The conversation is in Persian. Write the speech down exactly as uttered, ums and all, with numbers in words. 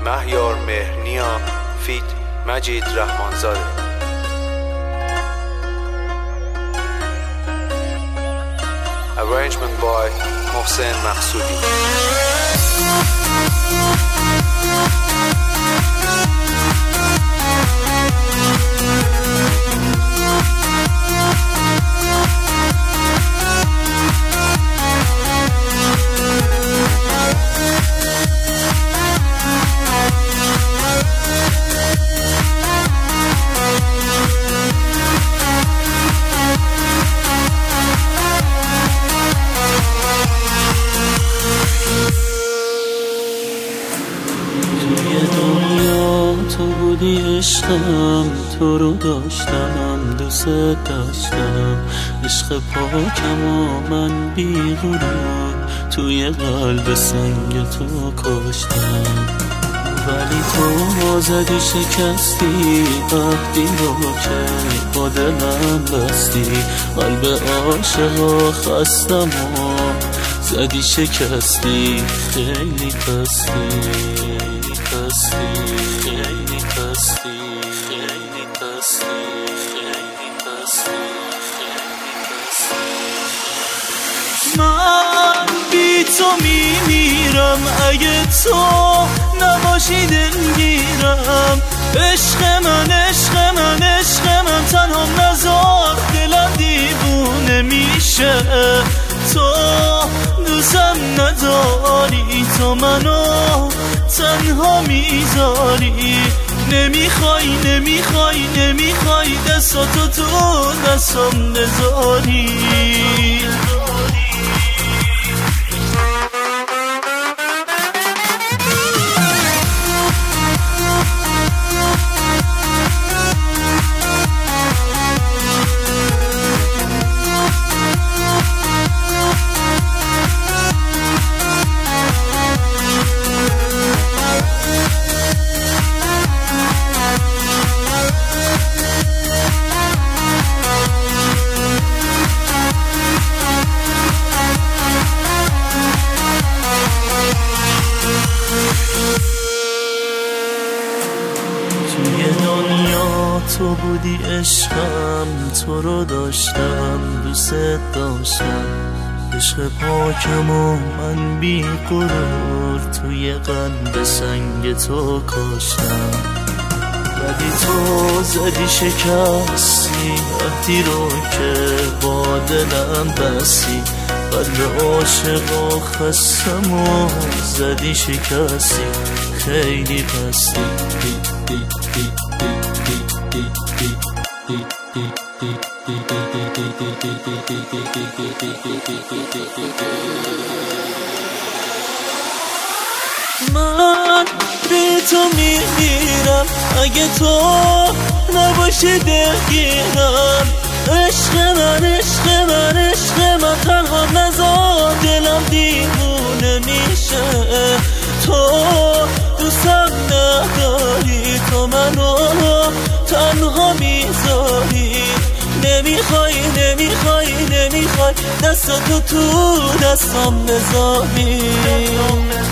مهیار مهرنیا فیت مجید رحمانزاده. Arrangement by محسن مقصودی. تو بودی عشقم، تو رو داشتم، دوست داشتم، عشق پاکم و من بی غرور توی قلب سنگ تو کشتم. ولی تو زدی شکستی عهدی رو که با دلم بستی، قلب عاشقا خستم و زدی شکستی، خیلی پستی پستی خیلی پستی خیلی پستی خیلی پستی. من بی تو میمیرم اگه تو نباشی دلگیرم. عشق من عشق من عشق من تنها نذار دلم دیوونه میشه. تو دوستم نداری، تو منو تنها میذاری. نمیخوای نمیخوای نمیخوای دستاتو تو دستم بذاری. تو بودی عشقم، تو رو داشتم، دوست داشتم، عشق پاکم و من بی غرور توی قلب سنگ تو کاشتم. ولی تو زدی شکستی عهدی رو که با دلم بستی، قلب عاشق و خستم و زدی شکستی، خیلی پستی. من بی تو میمیرم اگه تو نباشی دلگیرم. عشق من عشق من عشق من تنها نذار دلم دیوونه میشه. تو دوستم نداری، تو منو تنها میذاری. نمیخوای نمیخوای نمیخوای دستاتو تو دستم بذاری.